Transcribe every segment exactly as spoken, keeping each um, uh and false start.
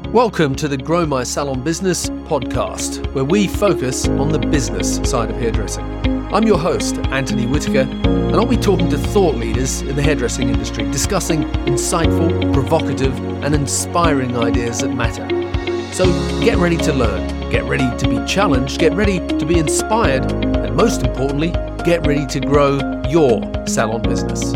Welcome to the Grow My Salon Business podcast, where we focus on the business side of hairdressing. I'm your host, Anthony Whitaker, and I'll be talking to thought leaders in the hairdressing industry, discussing insightful, provocative, and inspiring ideas that matter. So get ready to learn, get ready to be challenged, get ready to be inspired, and most importantly, get ready to grow your salon business.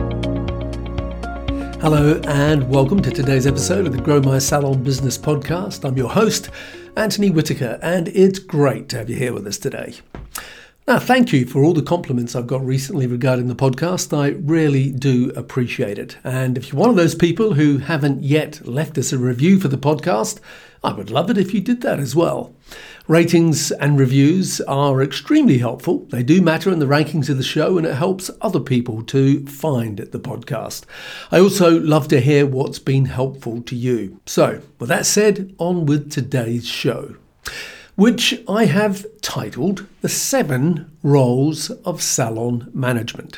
Hello and welcome to today's episode of the Grow My Salon Business podcast. I'm your host, Anthony Whitaker, and it's great to have you here with us today. Now, thank you for all the compliments I've got recently regarding the podcast. I really do appreciate it. And if you're one of those people who haven't yet left us a review for the podcast, I would love it if you did that as well. Ratings and reviews are extremely helpful. They do matter in the rankings of the show, and it helps other people to find the podcast. I also love to hear what's been helpful to you. So, with that said, on with today's show, which I have titled The Seven Roles of Salon Management.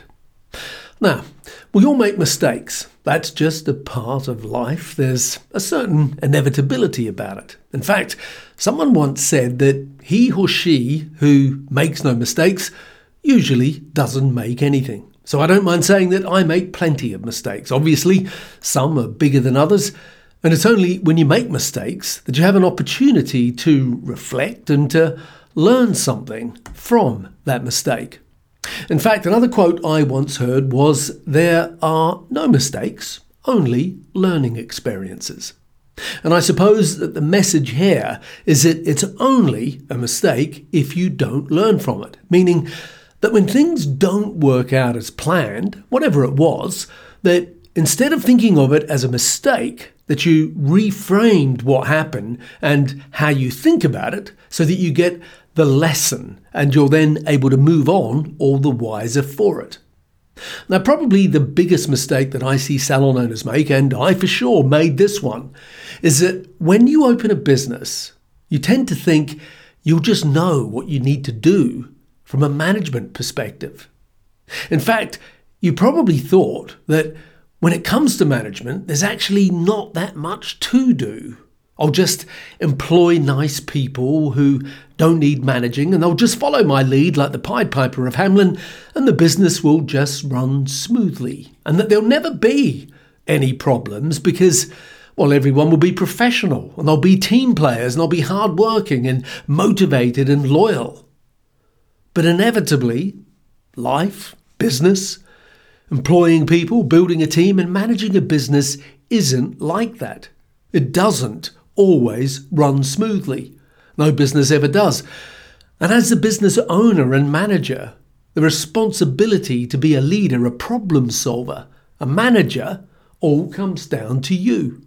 Now, we all make mistakes. That's just a part of life. There's a certain inevitability about it. In fact, someone once said that he or she who makes no mistakes usually doesn't make anything. So I don't mind saying that I make plenty of mistakes. Obviously, some are bigger than others. And it's only when you make mistakes that you have an opportunity to reflect and to learn something from that mistake. In fact, another quote I once heard was, "There are no mistakes, only learning experiences." And I suppose that the message here is that it's only a mistake if you don't learn from it. Meaning that when things don't work out as planned, whatever it was, that instead of thinking of it as a mistake, that you reframed what happened and how you think about it so that you get the lesson and you're then able to move on all the wiser for it. Now, probably the biggest mistake that I see salon owners make, and I for sure made this one, is that when you open a business, you tend to think you'll just know what you need to do from a management perspective. In fact, you probably thought that when it comes to management, there's actually not that much to do. I'll just employ nice people who don't need managing, and they'll just follow my lead like the Pied Piper of Hamelin, and the business will just run smoothly. And that there'll never be any problems because, well, everyone will be professional, and they'll be team players, and they'll be hardworking and motivated and loyal. But inevitably, life, business, employing people, building a team, and managing a business isn't like that. It doesn't always run smoothly. No business ever does. And as the business owner and manager, the responsibility to be a leader, a problem solver, a manager, all comes down to you.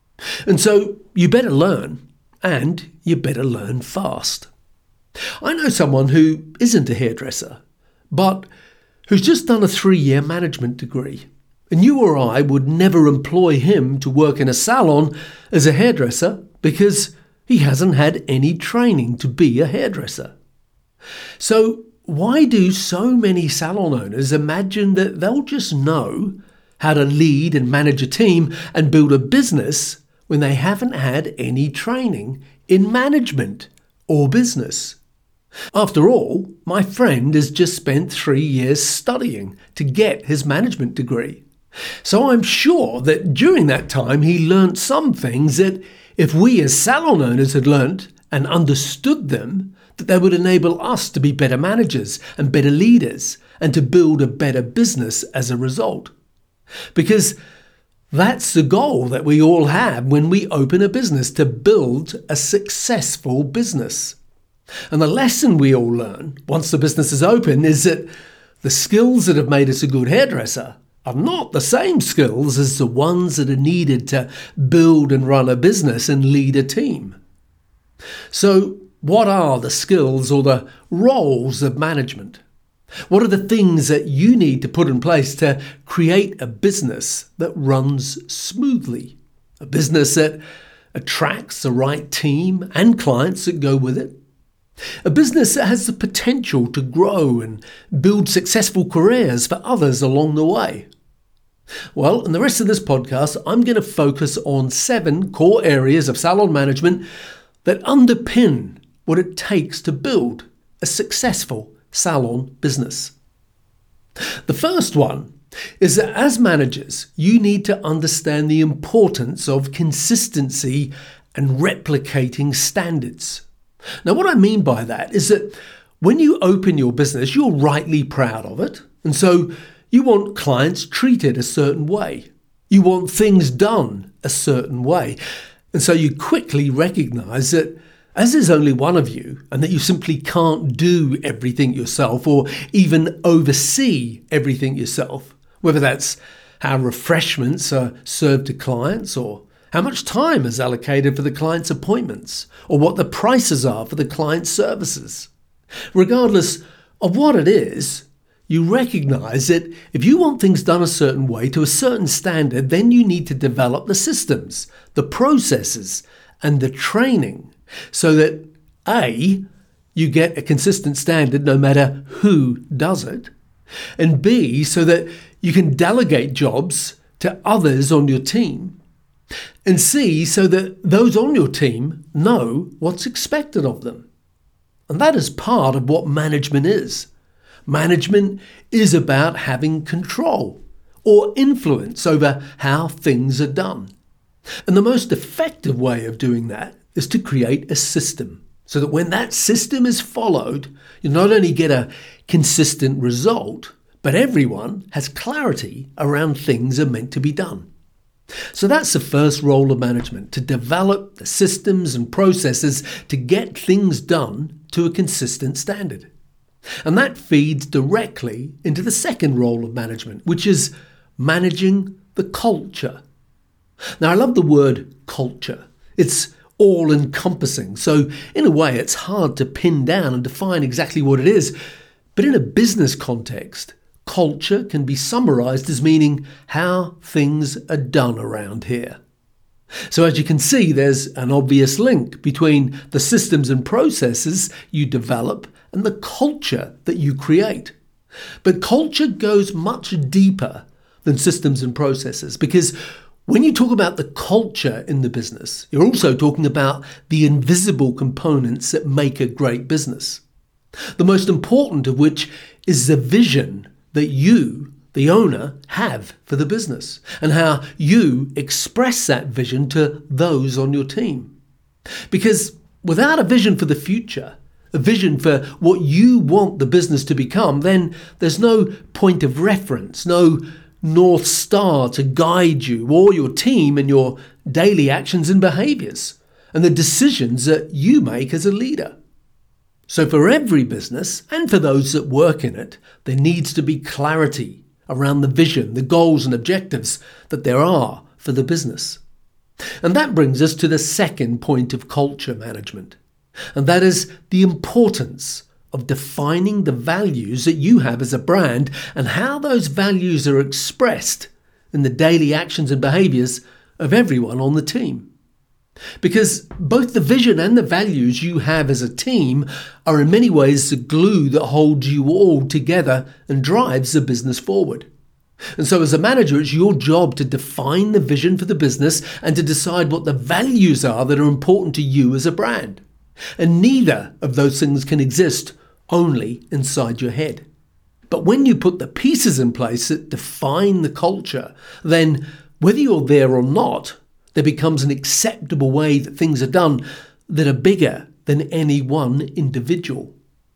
And so you better learn, and you better learn fast. I know someone who isn't a hairdresser, but who's just done a three-year management degree. And you or I would never employ him to work in a salon as a hairdresser because he hasn't had any training to be a hairdresser. So why do so many salon owners imagine that they'll just know how to lead and manage a team and build a business when they haven't had any training in management or business? After all, my friend has just spent three years studying to get his management degree. So I'm sure that during that time he learnt some things that if we as salon owners had learnt and understood them, that they would enable us to be better managers and better leaders and to build a better business as a result. Because that's the goal that we all have when we open a business, to build a successful business. And the lesson we all learn once the business is open is that the skills that have made us a good hairdresser are not the same skills as the ones that are needed to build and run a business and lead a team. So what are the skills or the roles of management? What are the things that you need to put in place to create a business that runs smoothly? A business that attracts the right team and clients that go with it? A business that has the potential to grow and build successful careers for others along the way. Well, in the rest of this podcast, I'm going to focus on seven core areas of salon management that underpin what it takes to build a successful salon business. The first one is that as managers, you need to understand the importance of consistency and replicating standards. Now, what I mean by that is that when you open your business, you're rightly proud of it. And so you want clients treated a certain way. You want things done a certain way. And so you quickly recognize that as there's only one of you and that you simply can't do everything yourself or even oversee everything yourself, whether that's how refreshments are served to clients or how much time is allocated for the client's appointments or what the prices are for the client's services. Regardless of what it is, you recognize that if you want things done a certain way to a certain standard, then you need to develop the systems, the processes, and the training so that A, you get a consistent standard no matter who does it, and B, so that you can delegate jobs to others on your team, and C, so that those on your team know what's expected of them. And that is part of what management is. Management is about having control or influence over how things are done. And the most effective way of doing that is to create a system so that when that system is followed, you not only get a consistent result, but everyone has clarity around things are meant to be done. So that's the first role of management, to develop the systems and processes to get things done to a consistent standard. And that feeds directly into the second role of management, which is managing the culture. Now, I love the word culture. It's all-encompassing. So in a way, it's hard to pin down and define exactly what it is. But in a business context, culture can be summarized as meaning how things are done around here. So as you can see, there's an obvious link between the systems and processes you develop and the culture that you create. But culture goes much deeper than systems and processes, because when you talk about the culture in the business, you're also talking about the invisible components that make a great business. The most important of which is the vision that you, the owner, have for the business and how you express that vision to those on your team. Because without a vision for the future, a vision for what you want the business to become, then there's no point of reference, no North Star to guide you or your team in your daily actions and behaviors and the decisions that you make as a leader. So for every business and for those that work in it, there needs to be clarity around the vision, the goals and objectives that there are for the business. And that brings us to the second point of culture management, and that is the importance of defining the values that you have as a brand and how those values are expressed in the daily actions and behaviors of everyone on the team. Because both the vision and the values you have as a team are in many ways the glue that holds you all together and drives the business forward. And so as a manager, it's your job to define the vision for the business and to decide what the values are that are important to you as a brand. And neither of those things can exist only inside your head. But when you put the pieces in place that define the culture, then whether you're there or not, there becomes an acceptable way that things are done that are bigger than any one individual.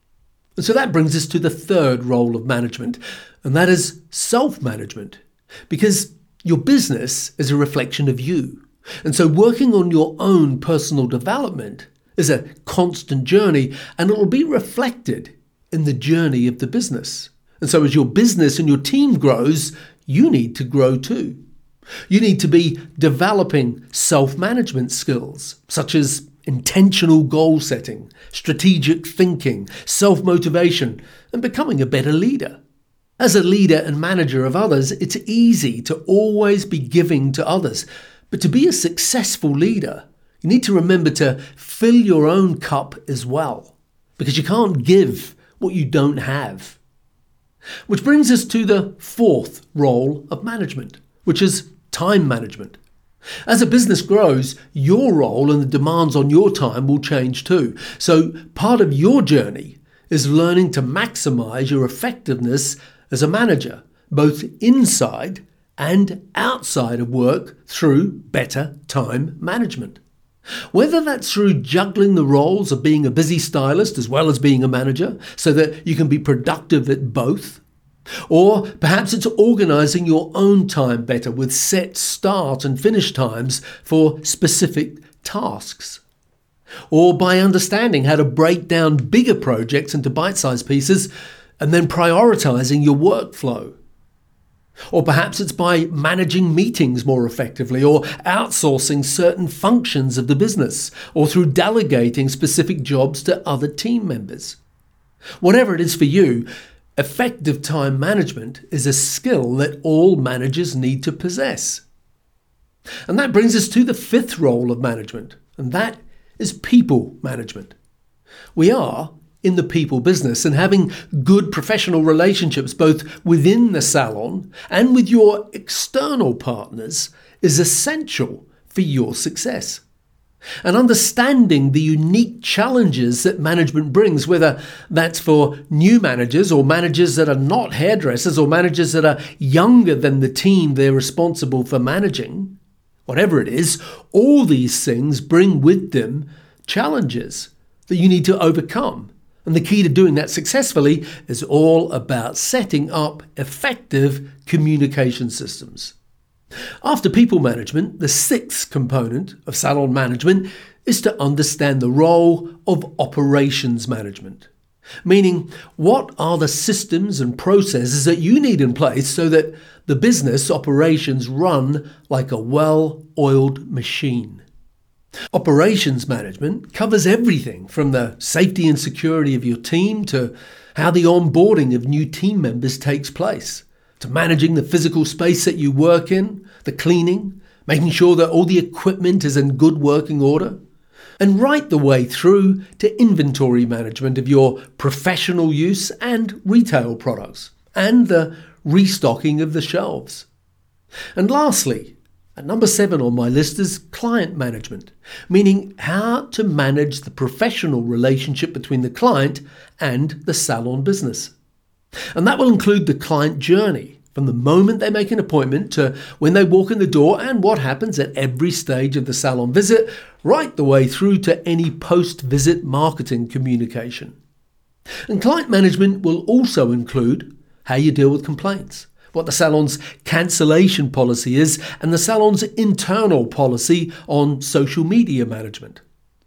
And so that brings us to the third role of management, and that is self-management, because your business is a reflection of you. And so working on your own personal development is a constant journey, and it will be reflected in the journey of the business. And so as your business and your team grows, you need to grow too. You need to be developing self-management skills, such as intentional goal setting, strategic thinking, self-motivation, and becoming a better leader. As a leader and manager of others, it's easy to always be giving to others. But to be a successful leader, you need to remember to fill your own cup as well, because you can't give what you don't have. Which brings us to the fourth role of management, which is time management. As a business grows, your role and the demands on your time will change too. So part of your journey is learning to maximize your effectiveness as a manager, both inside and outside of work through better time management. Whether that's through juggling the roles of being a busy stylist as well as being a manager so that you can be productive at both, or perhaps it's organising your own time better with set start and finish times for specific tasks, or by understanding how to break down bigger projects into bite-sized pieces and then prioritising your workflow. Or perhaps it's by managing meetings more effectively, or outsourcing certain functions of the business, or through delegating specific jobs to other team members. Whatever it is for you, effective time management is a skill that all managers need to possess. And that brings us to the fifth role of management, and that is people management. We are in the people business, and having good professional relationships both within the salon and with your external partners is essential for your success. And understanding the unique challenges that management brings, whether that's for new managers or managers that are not hairdressers or managers that are younger than the team they're responsible for managing, whatever it is, all these things bring with them challenges that you need to overcome. And the key to doing that successfully is all about setting up effective communication systems. After people management, the sixth component of salon management is to understand the role of operations management. Meaning, what are the systems and processes that you need in place so that the business operations run like a well-oiled machine? Operations management covers everything from the safety and security of your team to how the onboarding of new team members takes place, to managing the physical space that you work in, the cleaning, making sure that all the equipment is in good working order, and right the way through to inventory management of your professional use and retail products, and the restocking of the shelves. And lastly, at number seven on my list is client management, meaning how to manage the professional relationship between the client and the salon business. And that will include the client journey, from the moment they make an appointment to when they walk in the door and what happens at every stage of the salon visit, right the way through to any post-visit marketing communication. And client management will also include how you deal with complaints, what the salon's cancellation policy is, and the salon's internal policy on social media management.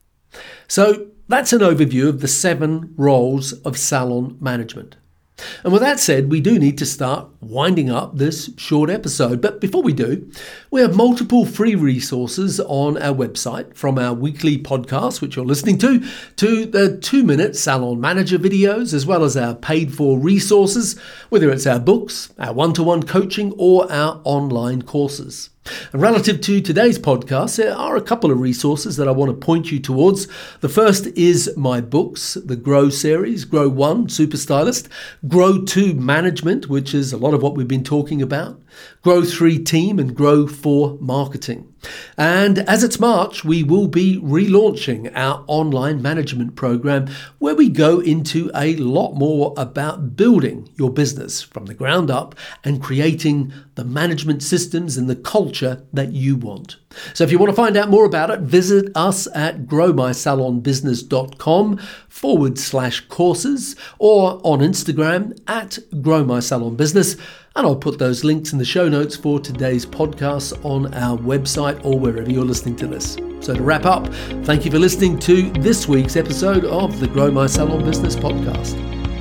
So that's an overview of the seven roles of salon management. And with that said, we do need to start winding up this short episode. But before we do, we have multiple free resources on our website, from our weekly podcast, which you're listening to, to the two-minute Salon Manager videos, as well as our paid-for resources, whether it's our books, our one-to-one coaching, or our online courses. And relative to today's podcast, there are a couple of resources that I want to point you towards. The first is my books, the Grow series, Grow one, Super Stylist, Grow two, Management, which is a lot of what we've been talking about, Grow three, Team, and Grow four, Marketing. And as it's March, we will be relaunching our online management program, where we go into a lot more about building your business from the ground up and creating the management systems and the culture that you want. So if you want to find out more about it, visit us at growmysalonbusiness.com forward slash courses, or on Instagram at growmysalonbusiness. And I'll put those links in the show notes for today's podcast on our website or wherever you're listening to this. So to wrap up, thank you for listening to this week's episode of the Grow My Salon Business podcast.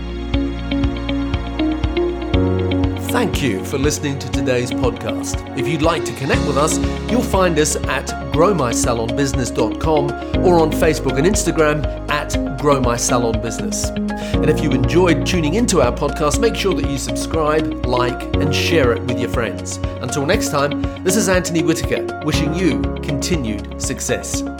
Thank you for listening to today's podcast. If you'd like to connect with us, you'll find us at grow my salon business dot com or on Facebook and Instagram at Grow My Salon Business. And if you enjoyed tuning into our podcast, make sure that you subscribe, like, and share it with your friends. Until next time, this is Anthony Whitaker, wishing you continued success.